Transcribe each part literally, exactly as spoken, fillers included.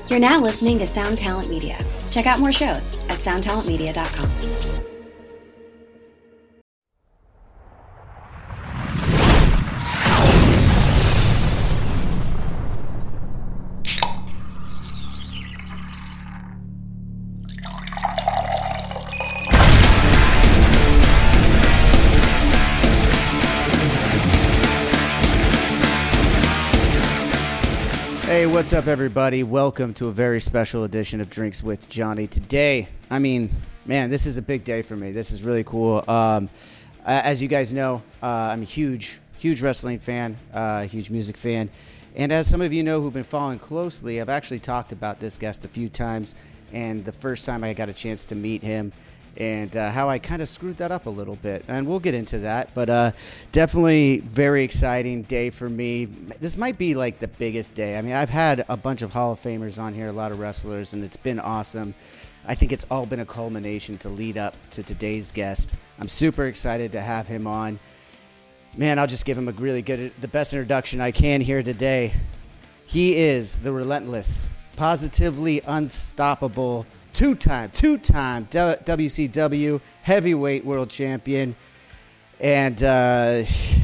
You're now listening to Sound Talent Media. Check out more shows at sound talent media dot com. Hey, what's up, everybody? Welcome to a very special edition of Drinks with Johnny. Today, I mean, man, this is a big day for me. This is really cool. Um, as you guys know, uh, I'm a huge, huge wrestling fan, uh, huge music fan. And as some of you know who've been following closely, I've actually talked about this guest a few times. And the first time I got a chance to meet him, and uh, how I kind of screwed that up a little bit. And we'll get into that. But uh, definitely very exciting day for me. This might be like the biggest day. I mean, I've had a bunch of Hall of Famers on here, a lot of wrestlers, and it's been awesome. I think it's all been a culmination to lead up to today's guest. I'm super excited to have him on. Man, I'll just give him a really good, the best introduction I can here today. He is the relentless, positively unstoppable, Two-time, two-time W C W heavyweight world champion. And uh,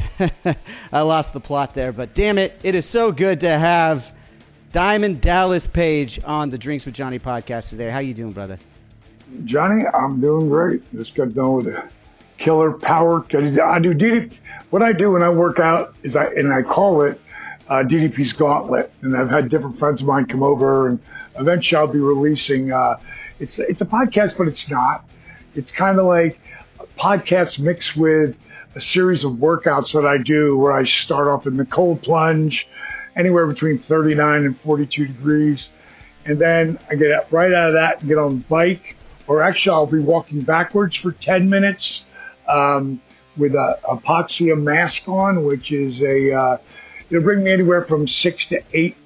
I lost the plot there, but damn it, it is so good to have Diamond Dallas Page on the Drinks with Johnny podcast today. How you doing, brother? Johnny, I'm doing great. Just got done with a killer power. I do D D P. What I do when I work out is I and I call it uh, D D P's Gauntlet. And I've had different friends of mine come over, and eventually I'll be releasing. Uh, It's it's a podcast, but it's not. It's kind of like a podcast mixed with a series of workouts that I do where I start off in the cold plunge, anywhere between thirty-nine and forty-two degrees. And then I get up right out of that and get on the bike, or actually I'll be walking backwards for ten minutes um, with a hypoxia mask on, which is a, uh, it'll bring me anywhere from six to eight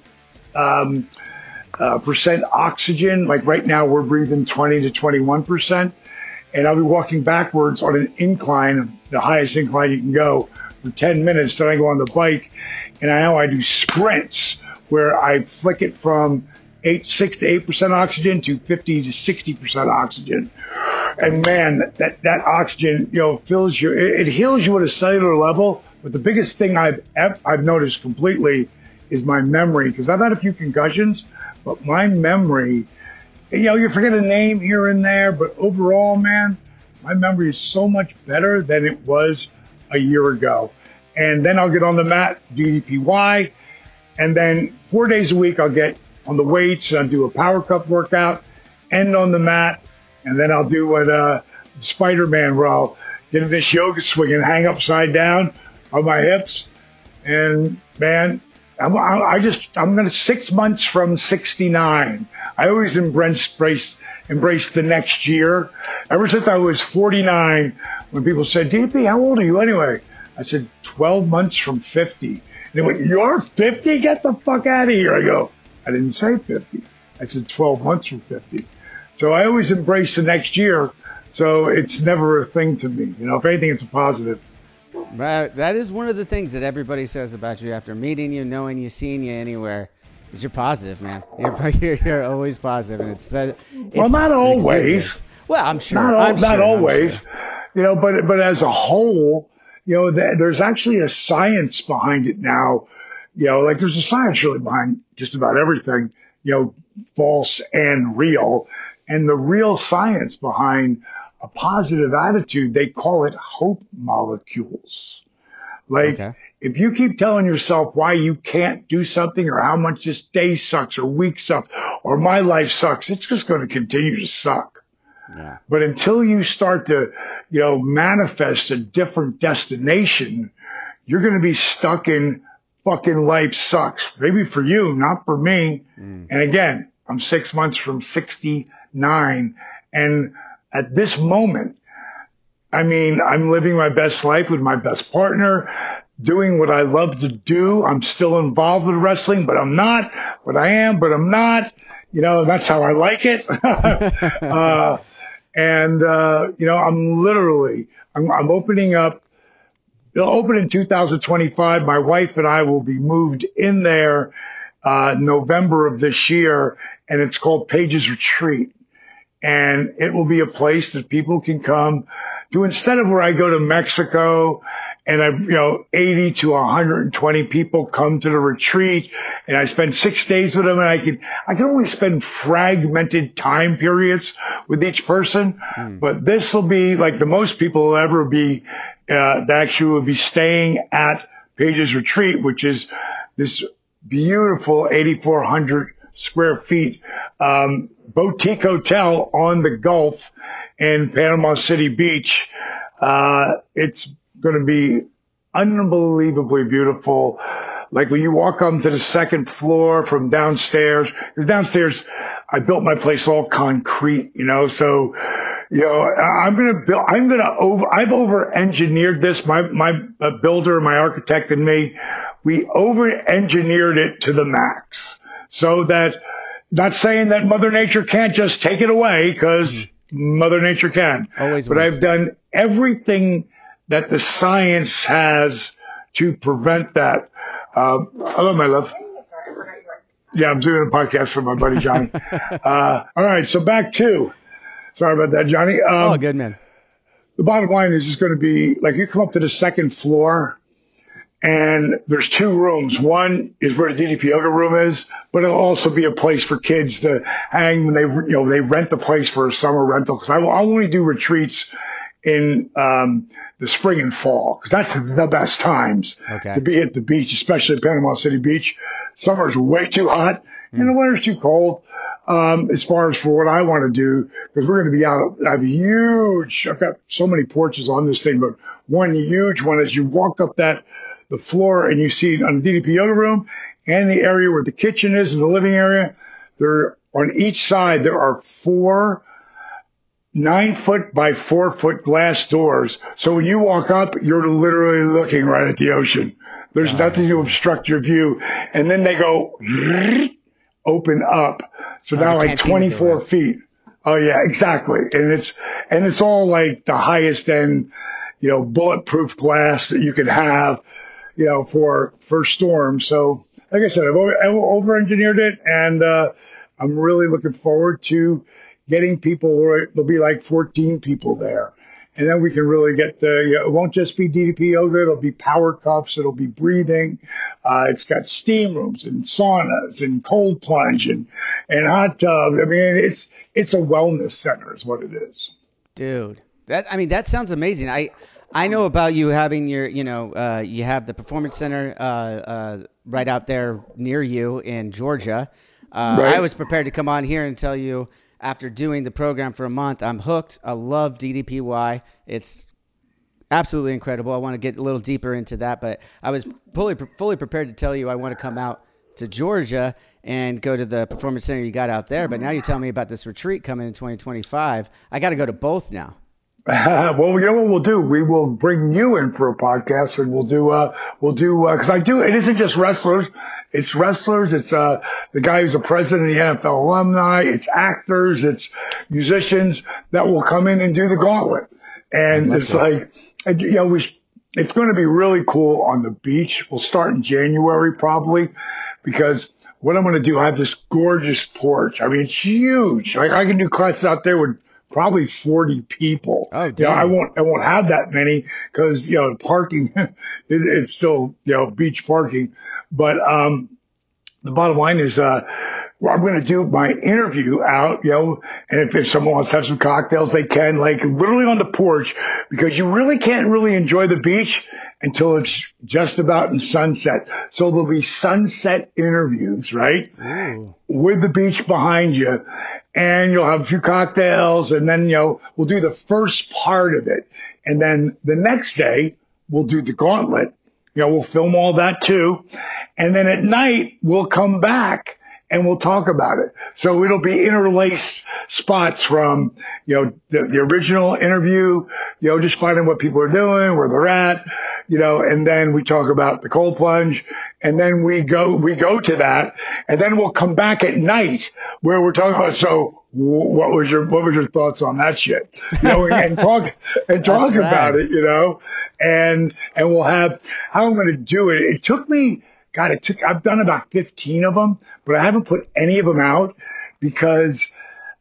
um Uh, percent oxygen. Like right now we're breathing twenty to twenty-one percent, and I'll be walking backwards on an incline, the highest incline you can go, for ten minutes. Then I go on the bike, and I know I do sprints where I flick it from eight, six to eight percent oxygen to fifty to sixty percent oxygen. And man, that, that oxygen, you know, fills you, it, it heals you at a cellular level. But the biggest thing I've, I've noticed completely is my memory, because I've had a few concussions. But my memory, you know, you forget a name here and there, but overall, man, my memory is so much better than it was a year ago. And then I'll get on the mat, D D P Y, and then four days a week I'll get on the weights and I'll do a power cup workout, end on the mat, and then I'll do what uh, Spider-Man, where I'll get in this yoga swing and hang upside down on my hips. And man, I'm, I just, I'm going to six months from sixty-nine. I always embrace, embrace, embrace the next year. Ever since I was forty-nine, when people said, D D P, how old are you anyway? I said, twelve months from fifty. And they went, you're fifty? Get the fuck out of here. I go, I didn't say fifty. I said twelve months from fifty. So I always embrace the next year. So it's never a thing to me. You know, if anything, it's a positive. Right, that is one of the things that everybody says about you after meeting you, knowing you, seeing you anywhere. Is you're positive, man. You're you're, you're always positive, and it's, uh, it's well, not always. Well, I'm sure. Not, I'm not sure, always. Sure. You know, but but as a whole, you know, th- there's actually a science behind it now. You know, like there's a science really behind just about everything. You know, false and real, and the real science behind a positive attitude, they call it hope molecules. Like, okay. If you keep telling yourself why you can't do something, or how much this day sucks, or week sucks, or my life sucks, it's just going to continue to suck. Yeah. But until you start to, you know, manifest a different destination, you're going to be stuck in fucking life sucks. Maybe for you, not for me. Mm. And again, I'm six months from sixty-nine, and at this moment, I mean, I'm living my best life with my best partner, doing what I love to do. I'm still involved with wrestling, but I'm not. But I am, but I'm not. You know, that's how I like it. uh, and, uh, you know, I'm literally, I'm, I'm opening up. It'll open in two thousand twenty-five. My wife and I will be moved in there. uh, November of this year, and it's called Pages Retreat. And it will be a place that people can come to, instead of where I go to Mexico and I, you know, eighty to one hundred twenty people come to the retreat and I spend six days with them, and I can, I can only spend fragmented time periods with each person. Mm. But this will be like the most people will ever be, uh, that actually will be staying at Pages Retreat, which is this beautiful eighty-four hundred square feet, um, boutique hotel on the Gulf in Panama City Beach. Uh, it's going to be unbelievably beautiful. Like when you walk up to the second floor from downstairs, because downstairs, I built my place all concrete, you know, so, you know, I'm going to build, I'm going to over, I've over engineered this. My, my builder, my architect and me, we over engineered it to the max. So that, not saying that Mother Nature can't just take it away, because mm-hmm. Mother Nature can. Always but wins. I've done everything that the science has to prevent that. Uh, hello, my love. Yeah, I'm doing a podcast with my buddy Johnny. uh, all right, so back to, sorry about that, Johnny. Um, oh, good, man. The bottom line is it's going to be, like, you come up to the second floor, and there's two rooms. One is where the D D P yoga room is, but it'll also be a place for kids to hang when they, you know, they rent the place for a summer rental. Because I'll only do retreats in um, the spring and fall, because that's the best times okay. to be at the beach, especially at Panama City Beach. Summer's way too hot, mm. and the winter's too cold. Um, as far as for what I want to do, because we're going to be out. I have a huge. I've got so many porches on this thing, but one huge one as you walk up that. The floor, and you see on the D D P yoga room and the area where the kitchen is and the living area, there on each side there are four nine foot by four foot glass doors. So when you walk up, you're literally looking right at the ocean. There's oh, nothing to obstruct your view. And then they go open up. So oh, now like twenty-four feet. Oh yeah, exactly. And it's and it's all like the highest end, you know, bulletproof glass that you could have. You know, for, for storms. So, like I said, I've over, I've over-engineered it, and uh, I'm really looking forward to getting people where there'll be like fourteen people there. And then we can really get the, you know, it won't just be D D P yoga, it'll be power cups, it'll be breathing. Uh, it's got steam rooms and saunas and cold plunge and, and hot tubs. I mean, it's, it's a wellness center is what it is. Dude, that, I mean, that sounds amazing. I, I know about you having your, you know, uh, you have the Performance Center uh, uh, right out there near you in Georgia. Uh, right. I was prepared to come on here and tell you after doing the program for a month, I'm hooked. I love D D P Y. It's absolutely incredible. I want to get a little deeper into that, but I was fully fully prepared to tell you I want to come out to Georgia and go to the Performance Center you got out there. But now you tell me about this retreat coming in twenty twenty-five. I got to go to both now. Uh, well, you know what we'll do? We will bring you in for a podcast, and we'll do, uh, we'll do, uh, cause I do, it isn't just wrestlers. It's wrestlers. It's, uh, the guy who's a president of the N F L alumni. It's actors. It's musicians that will come in and do the gauntlet. And it's that. like, you know, we, it's going to be really cool on the beach. We'll start in January probably, because what I'm going to do, I have this gorgeous porch. I mean, it's huge. I, I can do classes out there with probably forty people. Oh, damn. You know, I won't, I won't have that many because, you know, parking, it, it's still, you know, beach parking. But, um, the bottom line is, uh, I'm going to do my interview out, you know, and if, if someone wants to have some cocktails, they can, like literally on the porch, because you really can't really enjoy the beach until it's just about in sunset. So there'll be sunset interviews, right? Ooh. With the beach behind you. And you'll have a few cocktails, and then, you know, we'll do the first part of it. And then the next day, we'll do the gauntlet. You know, we'll film all that too. And then at night, we'll come back and we'll talk about it. So it'll be interlaced spots from, you know, the, the original interview, you know, just finding what people are doing, where they're at, you know, and then we talk about the cold plunge, and then we go, we go to that, and then we'll come back at night where we're talking about, so what was your, what was your thoughts on that shit? You know, and talk, and talk about it, you know, and, and we'll have, how I'm going to do it. It took me, God, it took, I've done about fifteen of them, but I haven't put any of them out because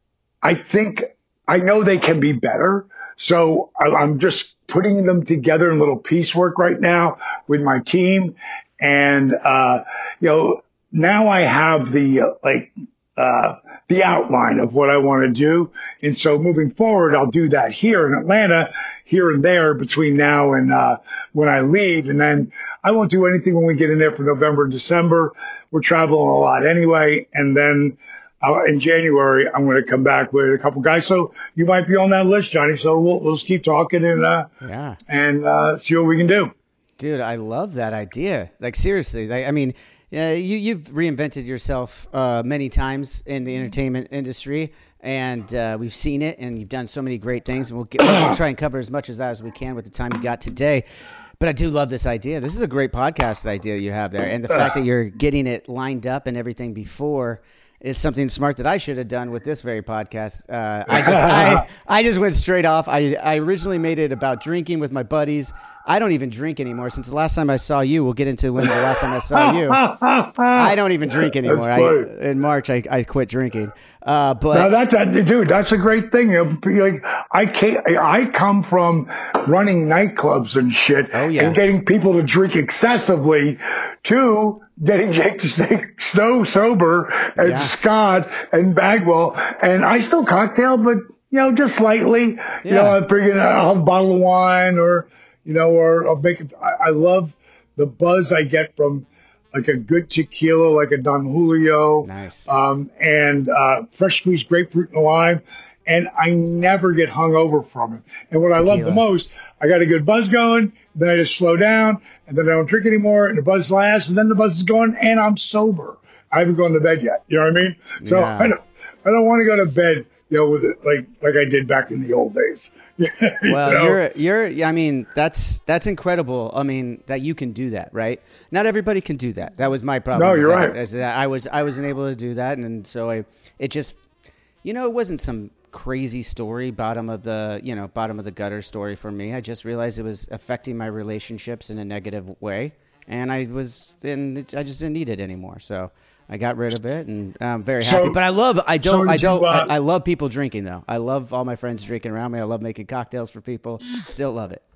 I think, I know they can be better. So I, I'm just putting them together in little piecework right now with my team. And, uh, you know, now I have the, uh, like, uh, the outline of what I want to do. And so moving forward, I'll do that here in Atlanta, here and there between now and, uh, when I leave. And then I won't do anything when we get in there for November and December. We're traveling a lot anyway. And then uh, in January, I'm going to come back with a couple guys. So you might be on that list, Johnny. So we'll, we'll just keep talking and, uh, yeah. and, uh, see what we can do. Dude, I love that idea. Like, seriously, like, I mean, yeah, you, you've reinvented yourself uh, many times in the entertainment industry, and uh, we've seen it, and you've done so many great things, and we'll, get, we'll try and cover as much of that as we can with the time you got today. But I do love this idea. This is a great podcast idea you have there, and the fact that you're getting it lined up and everything before is something smart that I should have done with this very podcast. Uh, I just I, I just went straight off. I, I originally made it about drinking with my buddies. I don't even drink anymore. Since the last time I saw you, we'll get into when the last time I saw you. I don't even drink anymore. I, in March, I, I quit drinking. Uh, but now that's a, dude, that's a great thing. You know, like I can't, I come from running nightclubs and shit, oh, yeah. and getting people to drink excessively, to getting Jake to stay so sober, and yeah. Scott and Bagwell, and I still cocktail, but you know, just slightly. Yeah. You know, I bring in a, a bottle of wine, or you know, or I'll make it. I, I love the buzz I get from like a good tequila, like a Don Julio, nice, um, and uh, fresh squeezed grapefruit and lime, and I never get hungover from it. And what tequila. I love the most, I got a good buzz going, then I just slow down, and then I don't drink anymore, and the buzz lasts, and then the buzz is gone, and I'm sober. I haven't gone to bed yet. You know what I mean? So yeah. I don't, I don't want to go to bed, you know, with it like like I did back in the old days. you well, know? you're you're. I mean, that's that's incredible. I mean, that you can do that, right? Not everybody can do that. That was my problem. No, you're I, right. Is that I was I wasn't able to do that, and, and so I it just, you know, it wasn't some crazy story, bottom of the you know bottom of the gutter story for me. I just realized it was affecting my relationships in a negative way, and I was and I just didn't need it anymore. So I got rid of it, and I'm very happy. So, but I love, I don't, so I don't, you, uh, I, I love people drinking though. I love all my friends drinking around me. I love making cocktails for people. Still love it.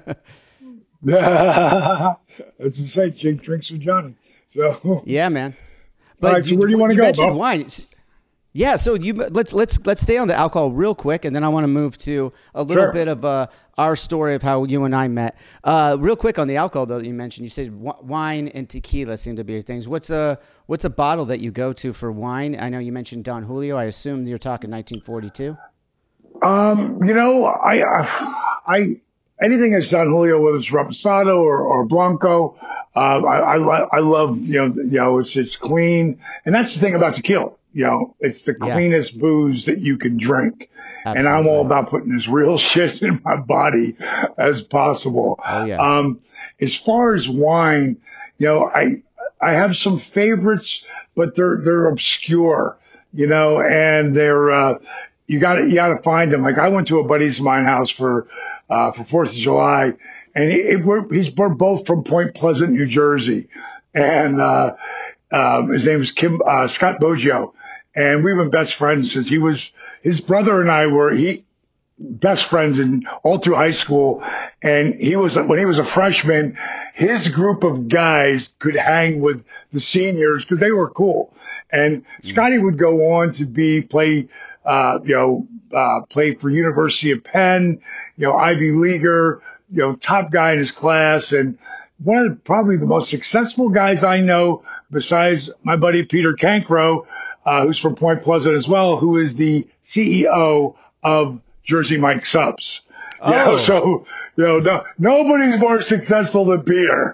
As you say, Jake drinks with Johnny. So yeah, man. But right, so where do you want to go, mentioned Bo? wine. Yeah, so you let's let's let's stay on the alcohol real quick, and then I want to move to a little Sure. bit of uh, our story of how you and I met. Uh, real quick on the alcohol though, that you mentioned, you said w- wine and tequila seem to be your things. What's a what's a bottle that you go to for wine? I know you mentioned Don Julio. I assume you're talking nineteen forty-two. Um, you know, I, I, I anything that's Don Julio, whether it's Reposado or, or Blanco, uh, I, I, lo- I love, you know, you know, it's, it's clean. And that's the thing about tequila. You know, it's the Yeah. cleanest booze that you can drink. Absolutely. And I'm all about putting as real shit in my body as possible. Oh, yeah. Um, as far as wine, you know, I, I have some favorites, but they're, they're obscure, you know, and they're, uh, you gotta, you gotta find them. Like I went to a buddy's of mine house for, uh, for fourth of July, and he, we're, he's, we're both from Point Pleasant, New Jersey. And, uh, um, his name is Kim, uh, Scott Boggio. And we've been best friends since he was, his brother and I were, he, best friends in all through high school. And he was, when he was a freshman, his group of guys could hang with the seniors because they were cool. And Scotty would go on to be, play, uh, you know, uh, play for University of Penn, you know, Ivy Leaguer, you know, top guy in his class. And one of the, probably the most successful guys I know, besides my buddy Peter Cancro, uh, who's from Point Pleasant as well, who is the C E O of Jersey Mike Subs. Oh. You know, so, you know, no, nobody's more successful than Peter.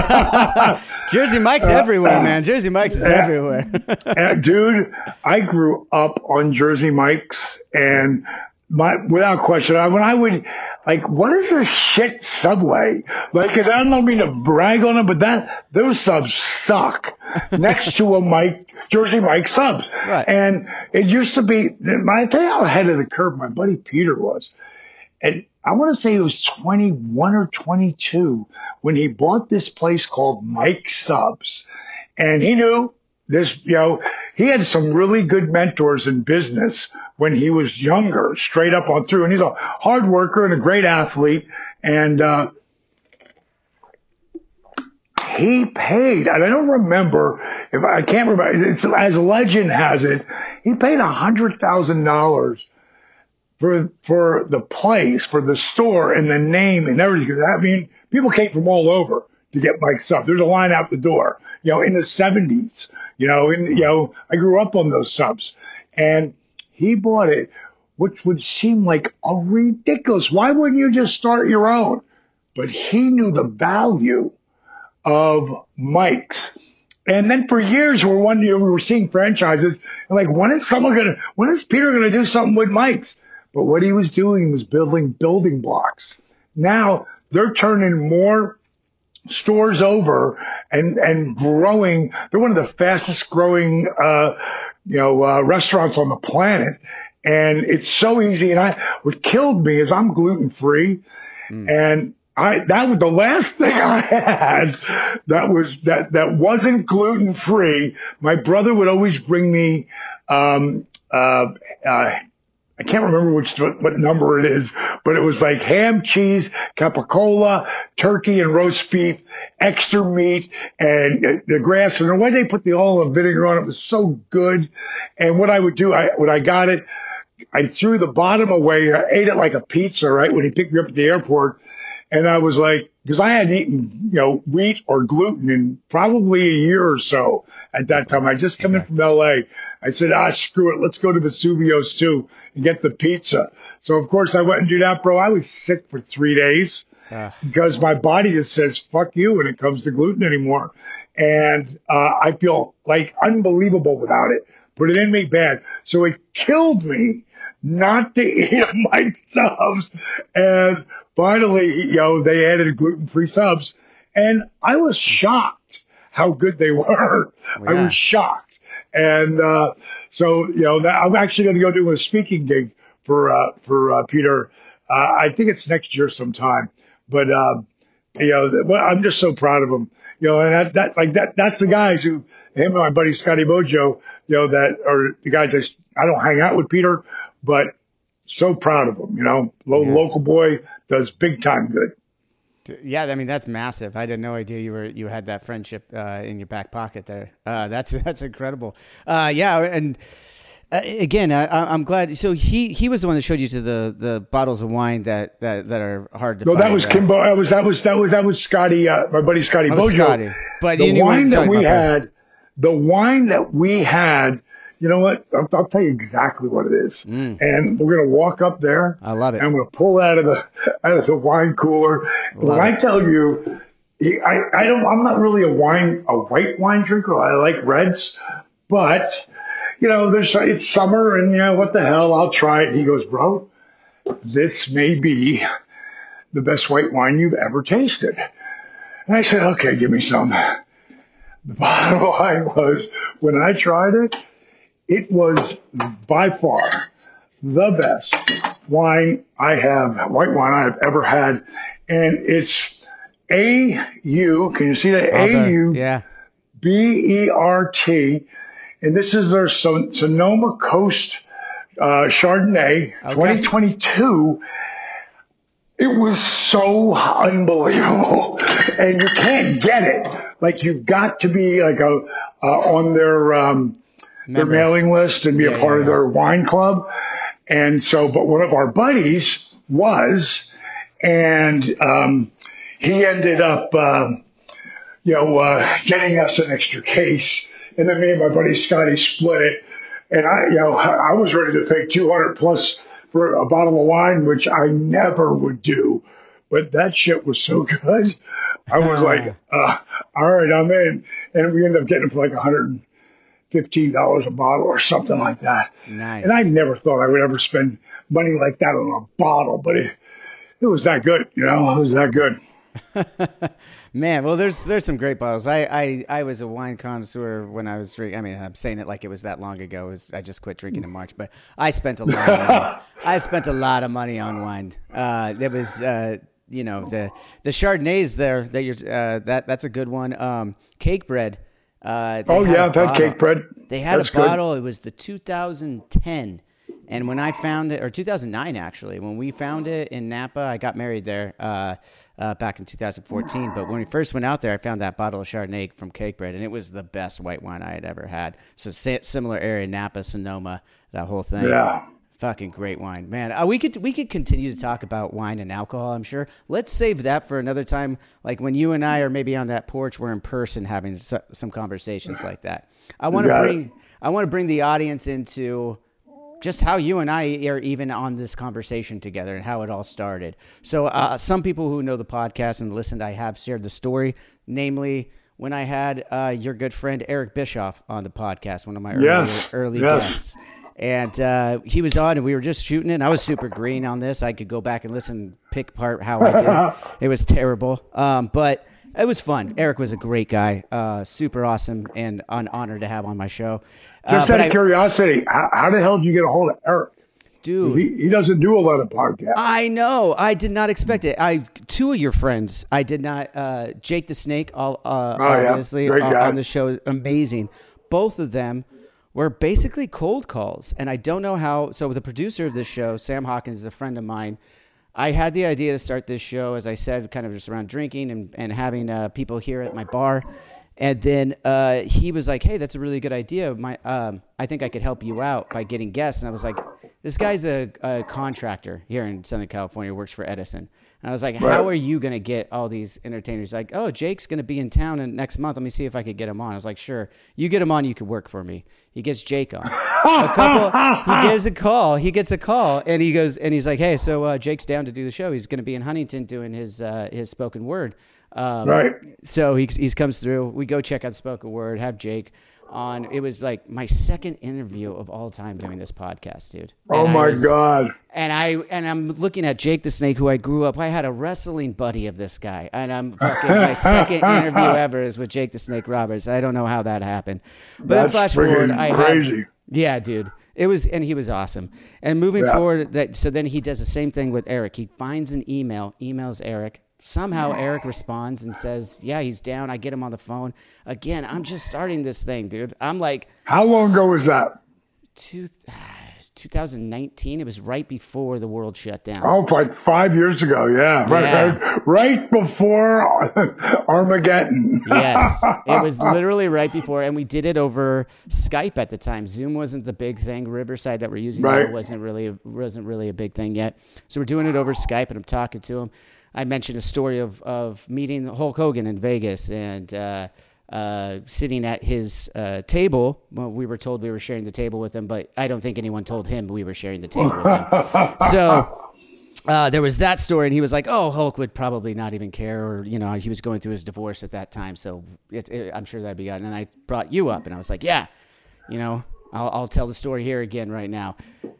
Jersey Mike's everywhere, man. Jersey Mike's is uh, everywhere. And, dude, I grew up on Jersey Mike's, and my, without question, I, when I would, like, what is this shit Subway? Like, and I don't mean to brag on it, but that, those subs suck next to a Mike, Jersey Mike Subs. Right. And it used to be, my, I tell you how ahead of the curve my buddy Peter was. And I want to say he was twenty-one or twenty-two when he bought this place called Mike Subs. And he knew this, you know, he had some really good mentors in business when he was younger, straight up on through. And he's a hard worker and a great athlete. And, uh, he paid, and I don't remember, if I can't remember, it's, as legend has it, he paid one hundred thousand dollars for for the place, for the store, and the name and everything. I mean, people came from all over to get Mike's Subs. There's a line out the door, you know, in the seventies. You know, and you know, I grew up on those subs, and he bought it, which would seem like a ridiculous. Why wouldn't you just start your own? But he knew the value of Mike's. And then for years, we're one year we were seeing franchises and like, when is someone gonna, when is Peter gonna do something with Mike's? But what he was doing was building building blocks. Now they're turning more stores over and and growing. They're one of the fastest growing, uh, you know, uh, restaurants on the planet. And it's so easy. And I, what killed me is I'm gluten free, mm. and I, that was the last thing I had that was, that, that wasn't gluten free. My brother would always bring me, um, uh, uh, I can't remember which, what number it is, but it was like ham, cheese, capicola, turkey and roast beef, extra meat, and the grass. And the way they put the olive vinegar on it was so good. And what I would do, I, when I got it, I threw the bottom away. I ate it like a pizza, right? When he picked me up at the airport. And I was like, because I hadn't eaten, you know, wheat or gluten in probably a year or so at that time. I just come okay. in from L A. I said, ah, screw it. Let's go to Vesuvio's too and get the pizza. So, of course, I went and do that, bro. I was sick for three days uh. because my body just says, fuck you when it comes to gluten anymore. And uh, I feel like unbelievable without it. Put it in me bad. So it killed me not to eat Mike's Subs. And finally, you know, they added gluten-free subs. And I was shocked how good they were. Yeah. I was shocked. And uh, so, you know, that, I'm actually going to go do a speaking gig for uh, for uh, Peter. Uh, I think it's next year sometime. But, um, you know, I'm just so proud of him. You know, and that, that like that that's the guys who, him and my buddy Scotty Bojo, you know, that are the guys I, I don't hang out with Peter, but so proud of him, you know. Lo- yeah. Local boy does big time good. Yeah, I mean that's massive. I had no idea you were you had that friendship uh, in your back pocket there. Uh, that's that's incredible. Uh, yeah, and uh, again, I, I'm glad. So he he was the one that showed you to the, the bottles of wine that, that, that are hard to. No, find. that was right? Kimbo. That was that was that was that was Scotty, uh, my buddy Scotty Bojo. Scotty. But the wine that we had, that. the wine that we had. You know what? I'll, I'll tell you exactly what it is. Mm. And we're going to walk up there. I love it. And I'm going to pull out of the out of the wine cooler. When I tell you, I, I don't. I'm not really a wine a white wine drinker. I like reds, but you know, there's it's summer and you know what the hell? I'll try it. He goes, bro, this may be the best white wine you've ever tasted. And I said, okay, give me some. The bottom line was when I tried it. It was by far the best wine I have, white wine I have ever had. And it's A U, can you see that? A U yeah. B E R T. And this is their Son- Sonoma Coast uh, Chardonnay, okay. twenty twenty-two. It was so unbelievable. And you can't get it. Like, you've got to be like a uh, on their... Um, their mailing list and be yeah, a part yeah, of their yeah. wine club. And so, but one of our buddies was, and um, he ended up, uh, you know, uh, getting us an extra case. And then me and my buddy Scotty split it. And I, you know, I was ready to pay two hundred plus for a bottle of wine, which I never would do. But that shit was so good. I was like, uh, all right, I'm in. And we ended up getting it for like a hundred fifteen dollars a bottle or something like that. Nice. And I never thought I would ever spend money like that on a bottle, but it, it was that good, you know, it was that good. Man, well, there's there's some great bottles. I, I, I was a wine connoisseur when I was drinking. I mean, I'm saying it like it was that long ago. It was, I just quit drinking in March, but I spent a lot of money. I spent a lot of money on wine. Uh, there was, uh, you know, the the Chardonnays there. That you're uh, that that's a good one. Um, Cake Bread. Uh, oh yeah, I've had Cake Bread. They had That's a bottle. Good. It was the two thousand ten. And when I found it, or two thousand nine actually, when we found it in Napa, I got married there uh, uh, back in two thousand fourteen. But when we first went out there, I found that bottle of Chardonnay from Cake Bread, and it was the best white wine I had ever had. So similar area, Napa, Sonoma, that whole thing. Yeah. Fucking great wine, man. Uh, we could we could continue to talk about wine and alcohol, I'm sure. Let's save that for another time, like when you and I are maybe on that porch, we're in person having so, some conversations like that. I want to bring it. I want to bring the audience into just how you and I are even on this conversation together and how it all started. So uh, some people who know the podcast and listened, I have shared the story, namely when I had uh, your good friend Eric Bischoff on the podcast, one of my yes. early, early yes. guests. And uh, he was on, and we were just shooting it. And I was super green on this. I could go back and listen, pick apart how I did. It was terrible, um, but it was fun. Eric was a great guy, uh, super awesome, and an honor to have on my show. Just uh, out of I, curiosity, how, how the hell did you get a hold of Eric? Dude, he, he doesn't do a lot of podcasts. I know. I did not expect it. I two of your friends. I did not. Uh, Jake the Snake, all uh, oh, obviously yeah. uh, on the show, amazing. Both of them were basically cold calls, and I don't know how. So the producer of this show, Sam Hawkins, is a friend of mine. I had the idea to start this show, as I said, kind of just around drinking and and having uh, people here at my bar. And then uh, he was like, "Hey, that's a really good idea. My, um, I think I could help you out by getting guests." And I was like, "This guy's a, a contractor here in Southern California, works for Edison." And I was like, right. "How are you going to get all these entertainers?" Like, "Oh, Jake's going to be in town in next month. Let me see if I could get him on." I was like, "Sure, you get him on. You could work for me." He gets Jake on. A couple. He gives a call. He gets a call, and he goes, and he's like, "Hey, so uh, Jake's down to do the show. He's going to be in Huntington doing his uh, his spoken word." Um, right. So he he comes through. We go check out spoken word. Have Jake on. It was like my second interview of all time doing this podcast, dude. Oh and my was, god! And I and I'm looking at Jake the Snake, who I grew up. I had a wrestling buddy of this guy, and I'm fucking my second interview ever is with Jake the Snake Roberts. I don't know how that happened, but That's then flash forward, I crazy. had, yeah, dude. It was, and he was awesome. And moving yeah. forward, that so then he does the same thing with Eric. He finds an email, emails Eric. Somehow Eric responds and says, "Yeah, he's down." I get him on the phone. Again, I'm just starting this thing, dude. I'm like, how long ago was that? Two, twenty nineteen. It was right before the world shut down. Oh, like five years ago. Yeah, right, yeah. right, right before Armageddon. Yes, it was literally right before, and we did it over Skype at the time. Zoom wasn't the big thing. Riverside that we're using right. now wasn't really wasn't really a big thing yet. So we're doing it over Skype, and I'm talking to him. I mentioned a story of, of meeting Hulk Hogan in Vegas and uh, uh, sitting at his uh, table. Well, we were told we were sharing the table with him, but I don't think anyone told him we were sharing the table with him. So uh, there was that story, and he was like, "Oh, Hulk would probably not even care," or you know, he was going through his divorce at that time, so it, it, I'm sure that'd be good. And then I brought you up, and I was like, "Yeah, you know, I'll, I'll tell the story here again right now."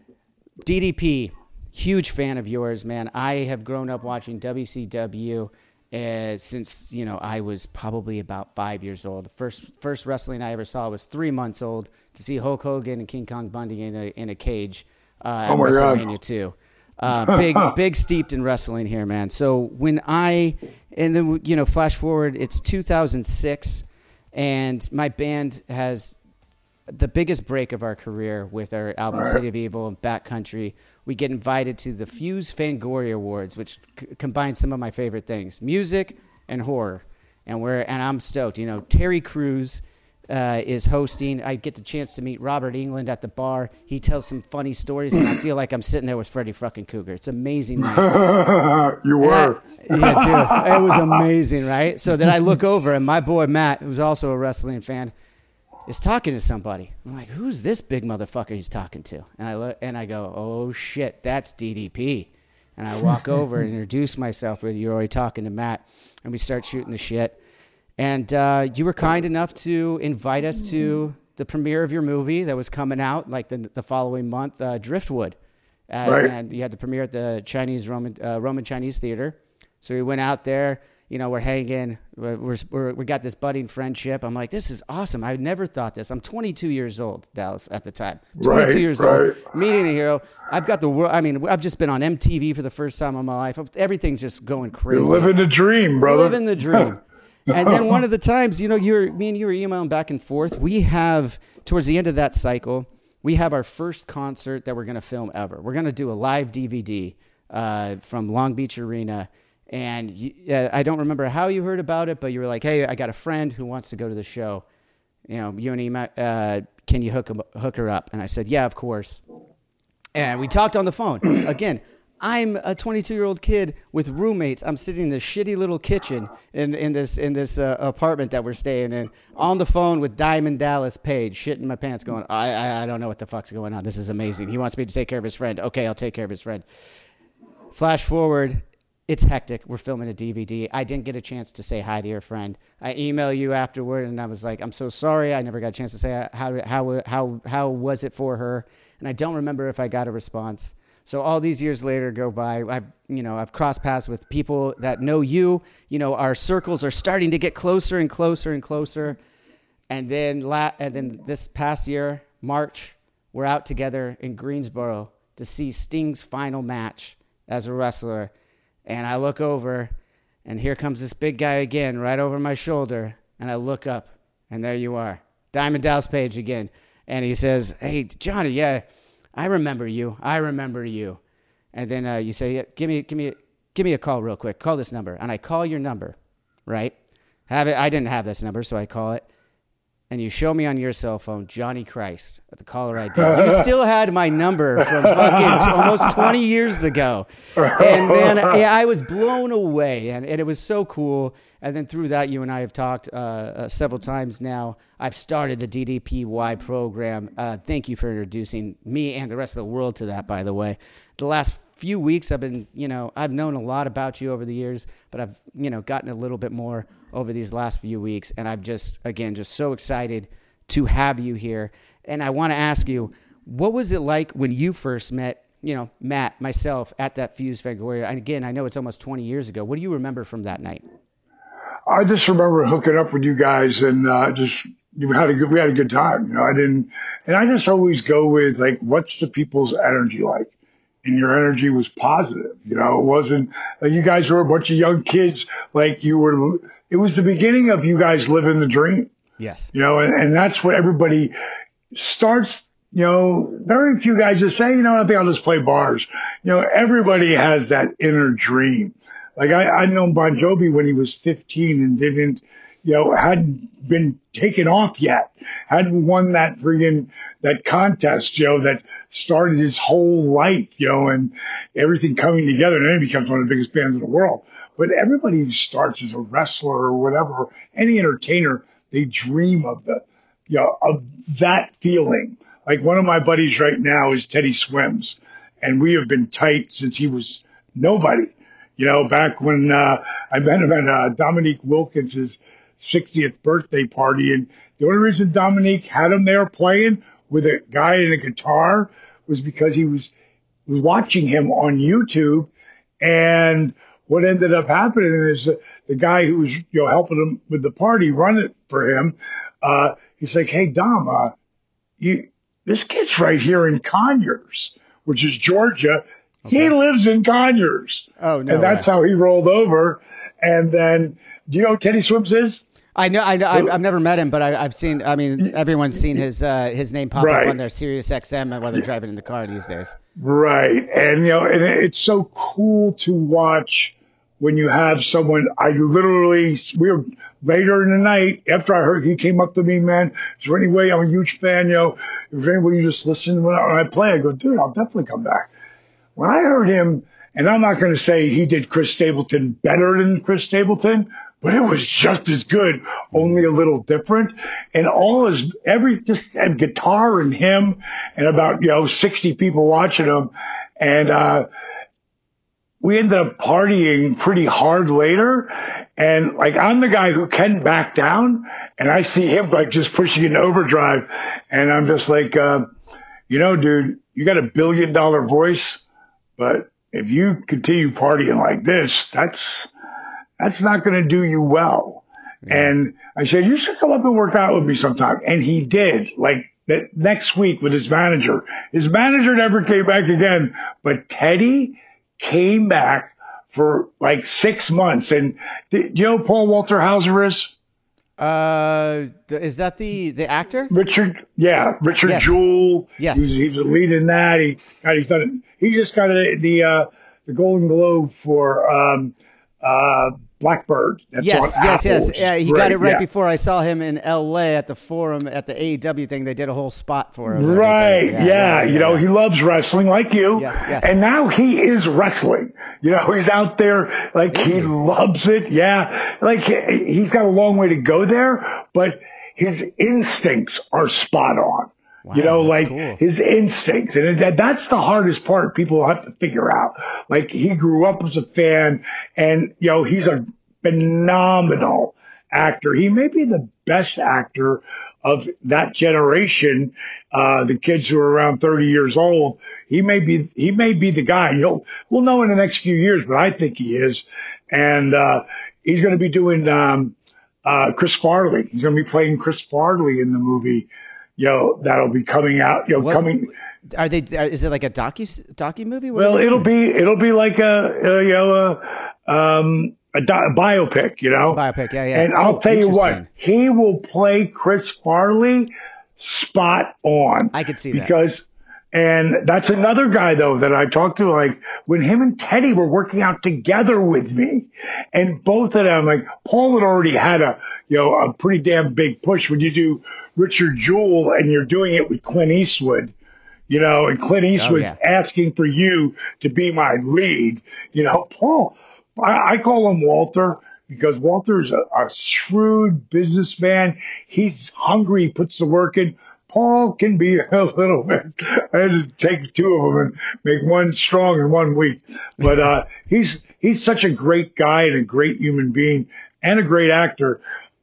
D D P. Huge fan of yours, man. I have grown up watching W C W uh, since, you know, I was probably about five years old. The first first wrestling I ever saw was three months old to see Hulk Hogan and King Kong Bundy in a in a cage uh, oh at my WrestleMania God. two. Uh, big big steeped in wrestling here, man. So when I and then you know flash forward, it's two thousand six, and my band has the biggest break of our career with our album right. City of Evil and Backcountry. We get invited to the Fuse Fangoria Awards, which c- combines some of my favorite things, music and horror. And we're and I'm stoked. You know, Terry Crews uh, is hosting. I get the chance to meet Robert England at the bar. He tells some funny stories, and I feel like I'm sitting there with Freddy fucking Krueger. It's amazing night. You were. Uh, yeah, dude. It was amazing, right? So then I look over, and my boy Matt, who's also a wrestling fan, is talking to somebody. I'm like, who's this big motherfucker he's talking to? And I look, and I go, oh shit, that's D D P. And I walk over and introduce myself with you. You're already talking to Matt, and we start shooting the shit. And uh, you were kind enough to invite us to the premiere of your movie that was coming out like the the following month, uh, Driftwood. Uh, right. And you had the premiere at the Chinese Roman uh, Roman Chinese Theater. So we went out there. You know, we're hanging, we're, we're, we got this budding friendship. I'm like, this is awesome. I never thought this. I'm twenty-two years old, Dallas, at the time. twenty-two right, years right. old, meeting a hero. I've got the world. I mean, I've just been on M T V for the first time in my life. Everything's just going crazy. You're living the dream, brother. Living the dream. And then one of the times, you know, you're me and you were emailing back and forth. We have, towards the end of that cycle, we have our first concert that we're going to film ever. We're going to do a live D V D uh, from Long Beach Arena. And you, uh, I don't remember how you heard about it, but you were like, hey, I got a friend who wants to go to the show. You know, you and Ema, uh, can you hook, him, hook her up? And I said, yeah, of course. And we talked on the phone. Again, I'm a twenty-two-year-old kid with roommates. I'm sitting in this shitty little kitchen in, in this in this uh, apartment that we're staying in, on the phone with Diamond Dallas Page, shitting my pants going, I, I I don't know what the fuck's going on. This is amazing. He wants me to take care of his friend. Okay, I'll take care of his friend. Flash forward. It's hectic. We're filming a D V D. I didn't get a chance to say hi to your friend. I emailed you afterward, and I was like, I'm so sorry. I never got a chance to say how how how how was it for her. And I don't remember if I got a response. So all these years later go by. I've you know I've crossed paths with people that know you. You know our circles are starting to get closer and closer and closer. And then la- and then this past year, March, we're out together in Greensboro to see Sting's final match as a wrestler. And I look over, and here comes this big guy again, right over my shoulder. And I look up, and there you are, Diamond Dallas Page again. And he says, hey, Johnny, yeah, I remember you. I remember you. And then uh, you say, yeah, give me, give me, give me a call real quick. Call this number. And I call your number, right? Have it. I didn't have this number, so I call it. And you show me on your cell phone, Johnny Christ, at the caller I D. You still had my number from fucking t- almost twenty years ago. And man, yeah, I was blown away. And, and it was so cool. And then through that, you and I have talked uh, uh, several times now. I've started the D D P Y program. Uh, thank you for introducing me and the rest of the world to that, by the way. The last few weeks I've been, you know, I've known a lot about you over the years, but I've, you know, gotten a little bit more over these last few weeks. And I'm just, again, just so excited to have you here. And I want to ask you, what was it like when you first met, you know, Matt, myself at that Fuse Fangoria? And again, I know it's almost twenty years ago. What do you remember from that night? I just remember hooking up with you guys and uh, just we had a good we had a good time. You know, I didn't, and I just always go with like, what's the people's energy like? And your energy was positive. You know, it wasn't like you guys were a bunch of young kids. Like you were, it was the beginning of you guys living the dream. Yes. You know, and, and that's what everybody starts. You know, very few guys just say, you know, I think I'll just play bars. You know, everybody has that inner dream. Like I, I know Bon Jovi when he was fifteen and didn't, you know, hadn't been taken off yet, hadn't won that friggin' that contest, you know, that started his whole life, you know, and everything coming together, and then he becomes one of the biggest bands in the world. But everybody who starts as a wrestler or whatever, any entertainer, they dream of the, you know, of that feeling. Like one of my buddies right now is Teddy Swims, and we have been tight since he was nobody. You know, back when uh, I met him at uh, Dominique Wilkins' sixtieth birthday party, and the only reason Dominique had him there playing with a guy and a guitar was because he was was watching him on YouTube. And what ended up happening is uh, the guy who was, you know, helping him with the party, run it for him. Uh, he's like, "Hey Dom, uh, you this kid's right here in Conyers, which is Georgia." Okay. He lives in Conyers. Oh, no. And that's way. how he rolled over. And then, do you know who Teddy Swims is? I know. I know. I've, I've never met him, but I, I've seen. I mean, everyone's seen his uh, his name pop right. up on their Sirius X M while they're driving in the car these days. Right, and you know, and it's so cool to watch when you have someone. I literally, we were later in the night after I heard he came up to me, man. Is there any way? I'm a huge fan. You know, is there any way you just listen when I, when I play? I go, dude, I'll definitely come back. When I heard him, and I'm not going to say he did Chris Stapleton better than Chris Stapleton, but it was just as good, only a little different. And all his, every, just a guitar and him and about, you know, sixty people watching him. And, uh, we ended up partying pretty hard later. And like, I'm the guy who can back down, and I see him like just pushing into overdrive. And I'm just like, uh, you know, dude, you got a billion dollar voice. But if you continue partying like this, that's that's not going to do you well. Yeah. And I said, you should come up and work out with me sometime. And he did, like that next week with his manager. His manager never came back again, but Teddy came back for like six months. And do you know who Paul Walter Hauser is? Uh, is that the the actor? Richard, yeah, Richard yes. Jewell. Yes, he's, he's the lead in that. He, God, he's done it. He just got a, the uh, the Golden Globe for um, uh, Blackbird. That's yes, on yes, Apple. yes. Yeah, he Great, got it right yeah. before I saw him in L A at the Forum at the A E W thing. They did a whole spot for him. Right, yeah, yeah, yeah, You know, yeah. he loves wrestling like you. Yes, yes. And now he is wrestling. You know, he's out there like is he, he loves it. Yeah. Like he's got a long way to go there, but his instincts are spot on. Wow, you know, like cool. his instincts. And that, that's the hardest part people have to figure out. Like he grew up as a fan and, you know, he's a phenomenal actor. He may be the best actor of that generation. Uh, the kids who are around thirty years old, he may be, he may be the guy. You'll, we'll know in the next few years, but I think he is. And, uh, he's going to be doing, um, uh, Chris Farley. He's going to be playing Chris Farley in the movie. You know, that'll be coming out, you know, what, coming. Are they, is it like a docu, docu movie? What well, it'll be, it'll be like a, a you know, a, um, a, di- a biopic, you know, a biopic. Yeah. Yeah. And oh, I'll tell you what, he will play Chris Farley spot on. I could see because, that. And that's another guy though, that I talked to, like when him and Teddy were working out together with me and both of them, like Paul had already had a, you know, a pretty damn big push when you do Richard Jewell and you're doing it with Clint Eastwood, you know, and Clint Eastwood's oh, yeah. asking for you to be my lead. You know, Paul, I, I call him Walter because Walter's a, a shrewd businessman. He's hungry. He puts the work in. Paul can be a little bit, I had to take two of them and make one strong and one weak. But uh, he's he's such a great guy and a great human being and a great actor.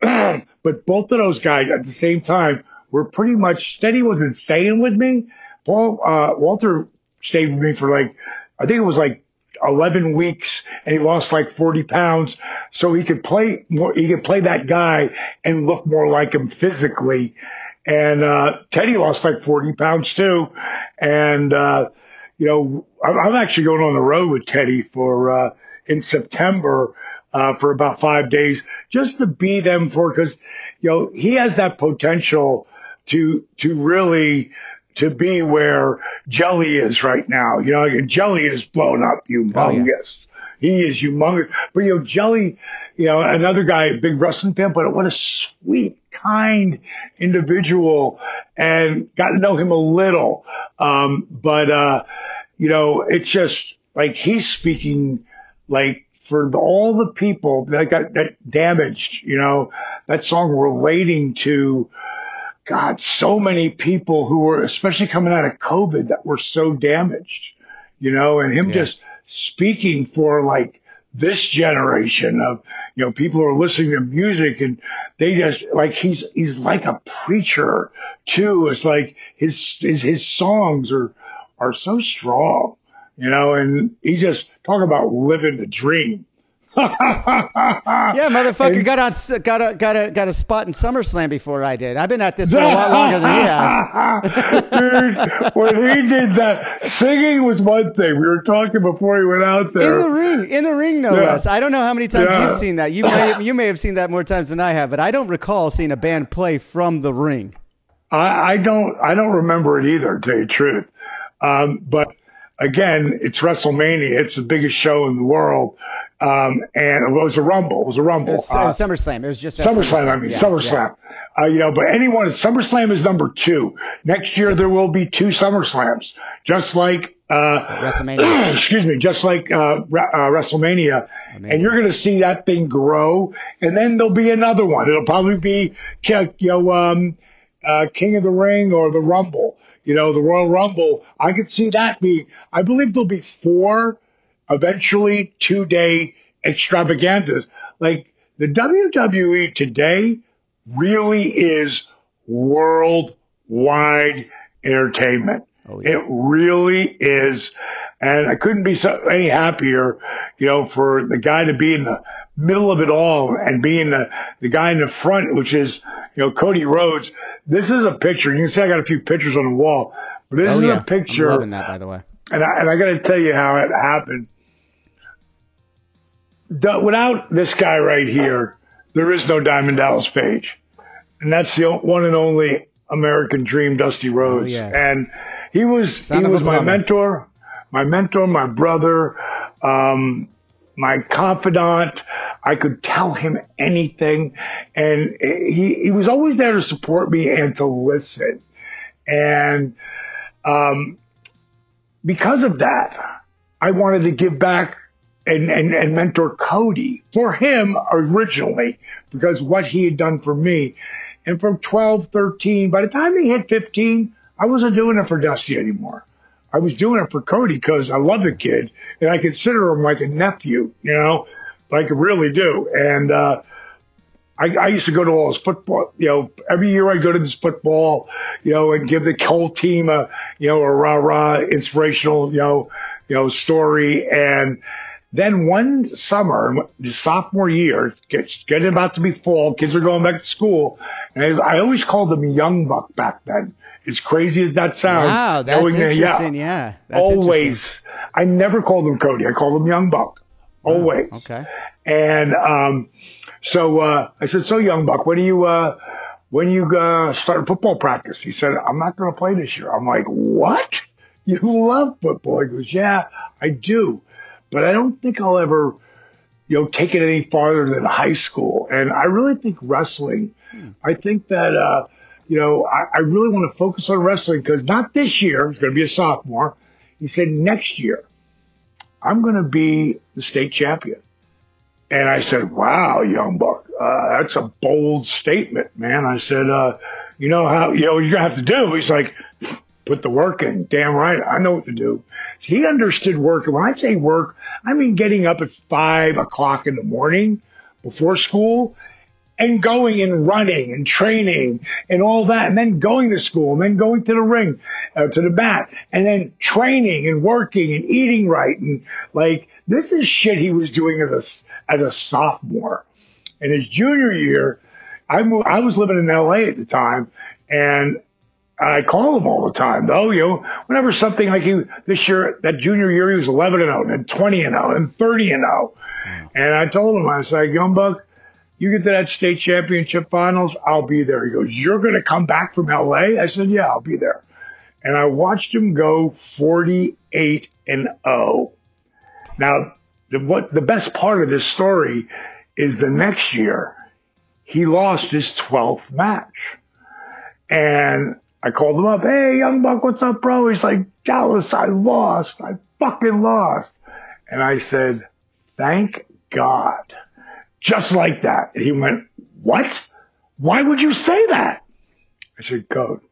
But both of those guys at the same time were pretty much steady. Wasn't staying with me. Paul uh, Walter stayed with me for like, I think it was like eleven weeks, and he lost like forty pounds, so he could play more. He could play that guy and look more like him physically. And uh, Teddy lost like forty pounds too. And uh, you know, I'm, I'm actually going on the road with Teddy for uh, in September. Uh, for about five days, just to be them for, because, you know, he has that potential to, to really, to be where Jelly is right now. You know, like Jelly is blown up, humongous. Oh, yeah. He is humongous. But, you know, Jelly, you know, another guy, big wrestling fan, but what a sweet, kind individual, and got to know him a little. Um, but, uh, you know, it's just like he's speaking like, for the, all the people that got that damaged, you know, that song relating to, God, so many people who were, especially coming out of COVID, that were so damaged, you know, and him yeah. just speaking for like this generation of, you know, people who are listening to music and they just like, he's, he's like a preacher too. It's like his, his, his songs are, are so strong. You know, and he just talk about living the dream. Yeah, motherfucker and, got on got a got a got a spot in SummerSlam before I did. I've been at this for a lot longer than he has. Dude, when he did that, singing was one thing. We were talking before he went out there. In the ring, in the ring, no yeah. less. I don't know how many times yeah. you've seen that. You may you may have seen that more times than I have, but I don't recall seeing a band play from the ring. I, I don't I don't remember it either, to tell you the truth. Um, but again, it's WrestleMania. It's the biggest show in the world. Um, and it was a Rumble. It was a Rumble. It was, uh, it was SummerSlam. It was just SummerSlam. SummerSlam. I mean, yeah, SummerSlam. Yeah. Uh, you know, but anyone, SummerSlam is number two. Next year, yes. there will be two SummerSlams. Just like, uh, WrestleMania. excuse me, just like, uh, uh WrestleMania. Amazing. And you're going to see that thing grow. And then there'll be another one. It'll probably be, you know, um, uh, King of the Ring or the Rumble. You know, the Royal Rumble. I could see that be, I believe there'll be four eventually two-day extravaganzas. Like the W W E today really is worldwide entertainment. Oh, yeah. It really is. And I couldn't be so, any happier, you know, for the guy to be in the middle of it all and being the, the guy in the front, which is, you know, Cody Rhodes. This is a picture. You can see I got a few pictures on the wall. But this oh, is yeah. a picture. I'm loving that, by the way. And I, and I got to tell you how it happened. The, without this guy right here, there is no Diamond Dallas Page. And that's the one and only American Dream, Dusty Rhodes. Oh, yes. And he was Son he was my plumber. mentor, my mentor, my brother, um, my confidant. I could tell him anything. And he, he was always there to support me and to listen. And um, because of that, I wanted to give back and, and, and mentor Cody for him originally, because what he had done for me. And from twelve, thirteen, by the time he hit fifteen, I wasn't doing it for Dusty anymore. I was doing it for Cody because I love the kid and I consider him like a nephew, you know, like I really do. And uh, I, I used to go to all his football, you know, every year I go to this football, you know, and give the whole team a, you know, a rah-rah inspirational, you know, you know, story. And then one summer, the sophomore year, it's getting about to be fall, kids are going back to school, and I always called him Young Buck back then. As crazy as that sounds. Wow, that's knowing that, interesting, yeah. yeah that's always. I never called him Cody. I called him Young Buck. Always. Oh, okay. And um, so uh, I said, so Young Buck, when do you, uh, when you uh, start football practice? He said, I'm not going to play this year. I'm like, what? You love football? He goes, yeah, I do. But I don't think I'll ever, you know, take it any farther than high school. And I really think wrestling, hmm. I think that, uh, you know, I, I really want to focus on wrestling because not this year, he's going to be a sophomore. He said, next year, I'm going to be the state champion. And I said, wow, Young Buck, uh, that's a bold statement, man. I said, uh, you know how, you know, you're going to have to do. He's like, put the work in. Damn right. I know what to do. He understood work. And when I say work, I mean getting up at five o'clock in the morning before school and going and running and training and all that, and then going to school and then going to the ring, uh, to the mat, and then training and working and eating right. And like, this is shit he was doing as a, as a sophomore. In his junior year, I moved, I was living in L A at the time, and I call him all the time, though, you know, whenever something like he, this year, that junior year, he was eleven and oh, and twenty and oh, and thirty and oh. And I told him, I said, Young Buck, you get to that state championship finals, I'll be there. He goes, you're going to come back from L A? I said, yeah, I'll be there. And I watched him go forty-eight and oh. Now, the, what the best part of this story is the next year, he lost his twelfth match. And I called him up, hey, Young Buck, what's up, bro? He's like, Dallas, I lost. I fucking lost. And I said, thank God. Just like that. And he went, what? Why would you say that? I said, Code,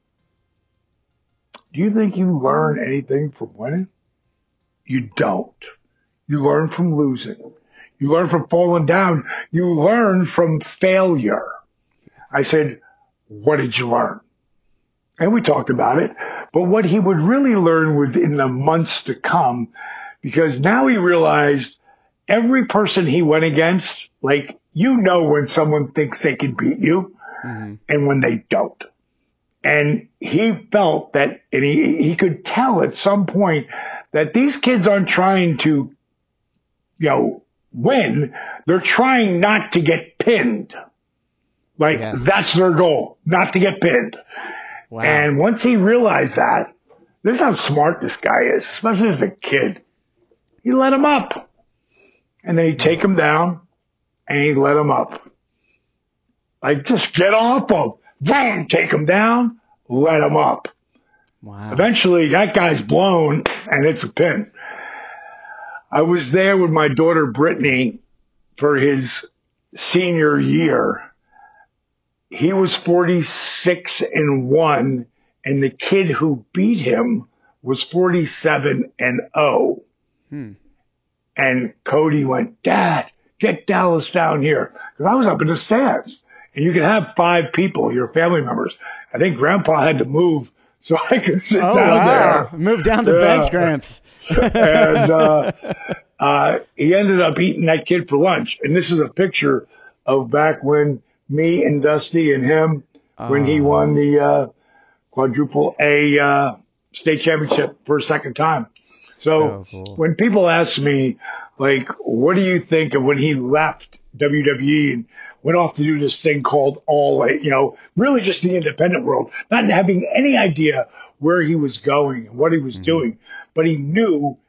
do you think you learn anything from winning? You don't. You learn from losing. You learn from falling down. You learn from failure. I said, what did you learn? And we talked about it. But what he would really learn within the months to come, because now he realized every person he went against, like, you know when someone thinks they can beat you mm-hmm. and when they don't. And he felt that, and he, he could tell at some point that these kids aren't trying to, you know, win. They're trying not to get pinned. Like, yes. That's their goal, not to get pinned. Wow. And once he realized that, this is how smart this guy is, especially as a kid. He let him up. And then he'd take him down, and he'd let him up. Like, just get off him. Boom, take him down, let him up. Wow. Eventually, that guy's blown, and it's a pin. I was there with my daughter, Brittany, for his senior year. He was forty-six and one, and the kid who beat him was forty-seven and oh. Hmm. And Cody went, Dad, get Dallas down here. Because I was up in the stands. And you could have five people, your family members. I think Grandpa had to move so I could sit oh, down wow. there. Move down the yeah. bench, Gramps. and uh, uh, he ended up eating that kid for lunch. And this is a picture of back when me and Dusty and him, oh. when he won the uh, quadruple A uh, state championship for a second time. So, so cool. When people ask me, like, what do you think of when he left W W E and went off to do this thing called All, you know, really just the independent world, not having any idea where he was going and what he was mm-hmm. doing, but he knew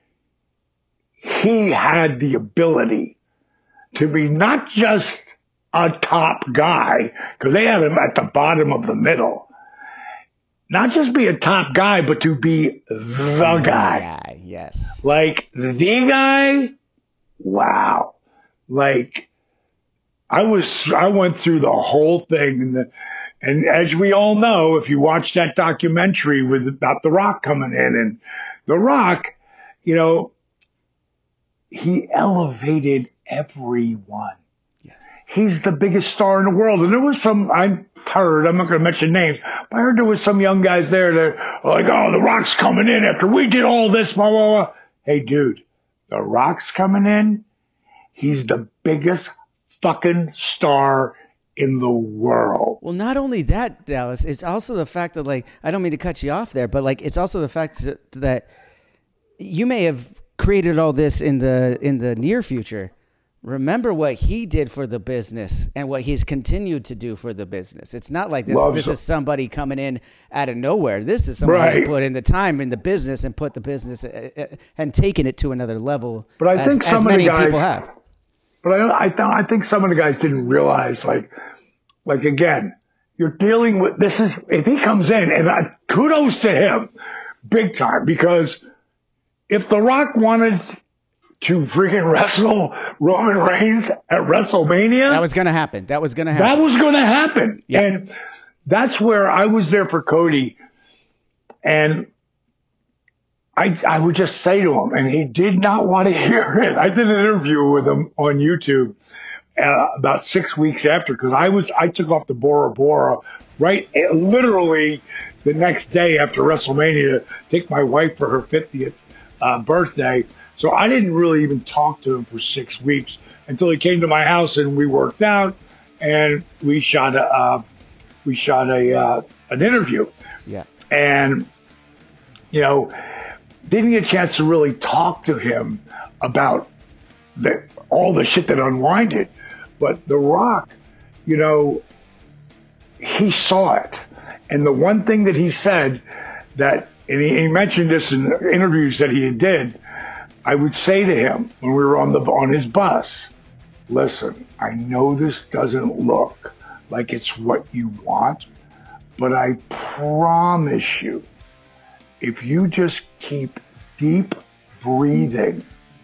he had the ability to be not just a top guy, because they had him at the bottom of the middle. Not just be a top guy, but to be the guy. guy. Yes. Like, the guy, wow. Like, I was, I went through the whole thing. And, the, and as we all know, if you watch that documentary with about The Rock coming in, and The Rock, you know, he elevated everyone. Yes. He's the biggest star in the world. And there was some, I heard, I'm not going to mention names, but I heard there was some young guys there that were like, oh, The Rock's coming in after we did all this, blah, blah, blah. Hey, dude, The Rock's coming in. He's the biggest fucking star in the world. Well, not only that, Dallas, it's also the fact that, like, I don't mean to cut you off there, but, like, it's also the fact that you may have created all this in the in the near future. Remember what he did for the business and what he's continued to do for the business. It's not like this. Loves this is somebody coming in out of nowhere. This is someone right. who's put in the time in the business and put the business uh, and taken it to another level. But I as, think some as of many the guys, people have. But I, I, th- I think some of the guys didn't realize, like, like again, you're dealing with this is if he comes in, and I, kudos to him, big time, because if The Rock wanted to freaking wrestle Roman Reigns at WrestleMania, that was going to happen. That was going to happen. That was going to happen, yep. And that's where I was there for Cody, and I, I would just say to him, and he did not want to hear it. I did an interview with him on YouTube uh, about six weeks after, because I was I took off to Bora Bora right literally the next day after WrestleMania to take my wife for her fiftieth uh, birthday. So I didn't really even talk to him for six weeks until he came to my house and we worked out and we shot a uh, we shot a uh, an interview. Yeah, and you know. Didn't get a chance to really talk to him about the, all the shit that unwinded. But The Rock, you know, he saw it. And the one thing that he said that, and he, he mentioned this in interviews that he did, I would say to him when we were on the on his bus, listen, I know this doesn't look like it's what you want, but I promise you, if you just keep deep breathing,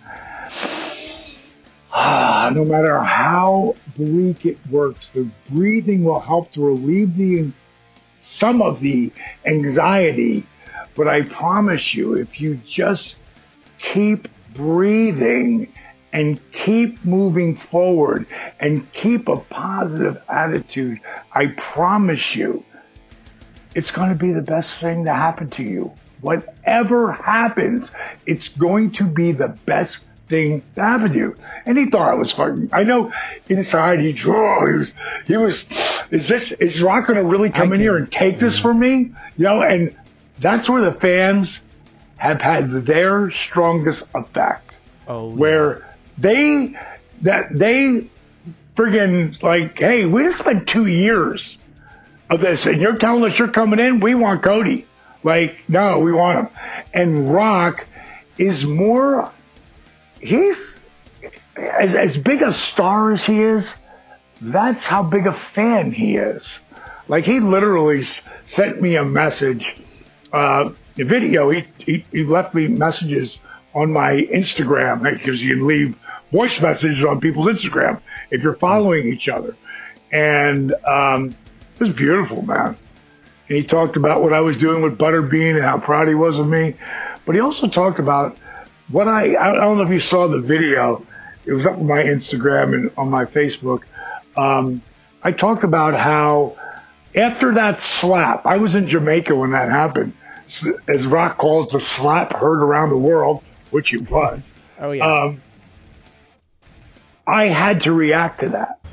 no matter how bleak it works, the breathing will help to relieve the some of the anxiety. But I promise you, if you just keep breathing and keep moving forward and keep a positive attitude, I promise you, it's going to be the best thing to happen to you. Whatever happens, it's going to be the best thing to happen to you. And he thought I was fucking, I know inside he, oh, he was, he was, is this, is Rock going to really come I in here and take this from me? You know, and that's where the fans have had their strongest effect. Oh, yeah. Where they, that they friggin' like, hey, we just spent two years of this, and you're telling us you're coming in, we want Cody. Like, no, we want him. And Rock is more, he's, as, as big a star as he is, that's how big a fan he is. Like, he literally sent me a message, uh, a video, he, he, he left me messages on my Instagram, because you can leave voice messages on people's Instagram if you're following each other. And um, it was beautiful, man. And he talked about what I was doing with Butterbean and how proud he was of me. But he also talked about what I, I don't know if you saw the video. It was up on my Instagram and on my Facebook. Um, I talked about how After that slap, I was in Jamaica when that happened. As Rock calls the slap heard around the world, which it was. Oh, yeah. Um, I had to react to that.